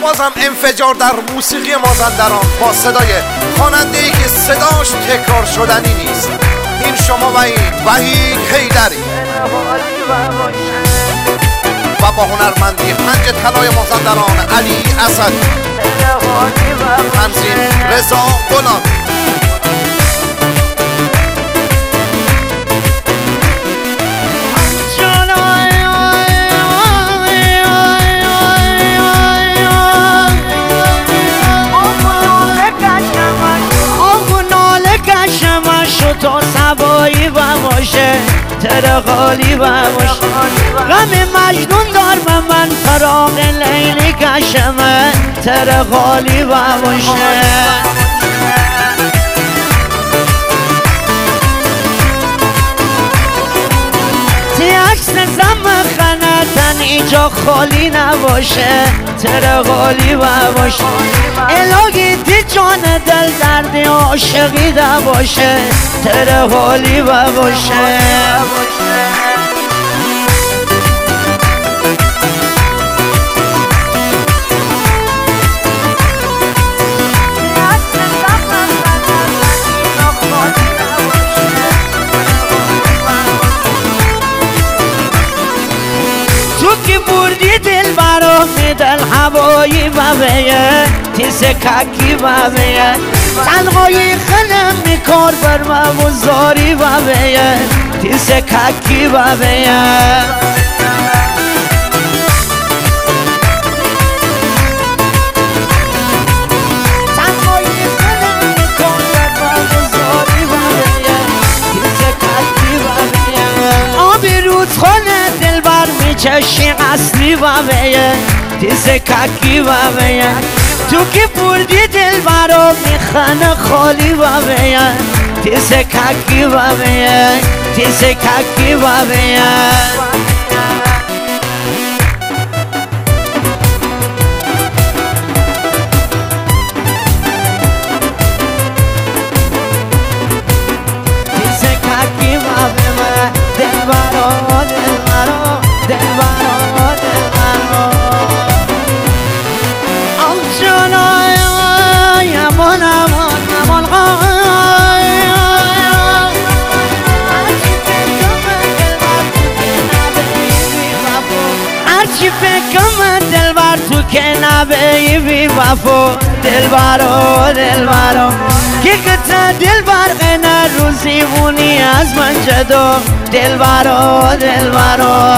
بازم انفجار در موسیقی مازندران با صدای خواننده‌ای که صداش تکرار شدنی نیست. این شما و این وحید حیدری و با هنرمندی پنج طلای مازندران علی اسدی، تنظیم رضا غلامی. تو سوایی و باشه تر خالی و باشه غم مجنون دار به من فراغ لیلی کشمه تر خالی و باشه تی عکس زم خنتن اینجا خالی نباشه تر خالی و باشه الهی تی جان دل درد عاشقی نباشه تر خالی و باشه دل هوایی و بیه تیز ککی و بیه تنهایی خلم میکار بر موزاری و بیه تیز ککی و بیه تنهایی خلم میکار بر موزاری و بیه تیز ککی و بیه آبی رودخانه دل بر میچشی اصلی و بیه تیز ککی و بیه تو که بردی دل برا میخنه خالی و بیه تیز ککی و بیه تیز ککی و بیه تیز ککی و بیه دل برا دل برا دل برا هرچی فکرم دلبر تو که نبی بی وفا دلبرا دلبرا که قطع دلبر غنه روزی بونی از من جدا دلبرا دلبرا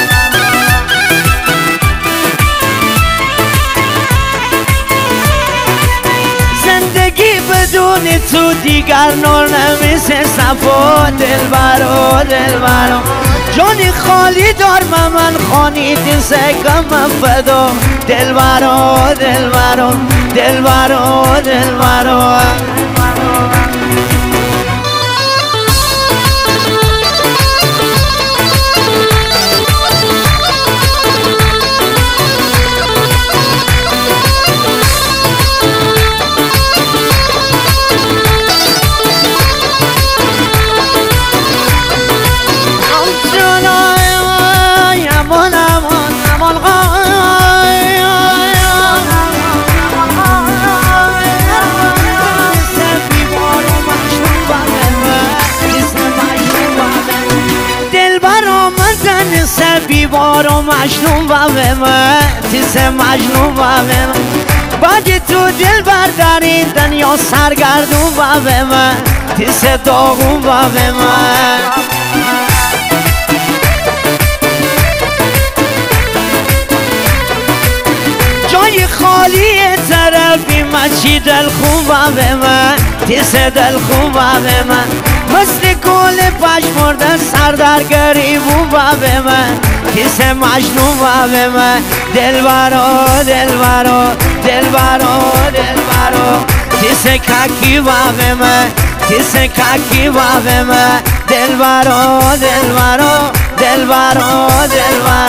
زندگی بدون تو دیگر نور نمیشه صفا دلبرا دلبرا جانی خالی دار من خانی دیسه کم فدا دلبرا دلبرا دلبرا دلبرا بیوار و مجنون و من تیز مجنون و من بعد تو دل برداری دنیا سرگردون و من تیز داغون و من جای خالی طرفی مچی دل خون و من تیز دل خون و من مثل گل پشمرده سر در گریبون و من تیز مجنون و من دلبرا دلبرا دلبرا دلبرا تیز ککی و من تیز ککی و من دلبرا دلبرا دلبرا دلبرا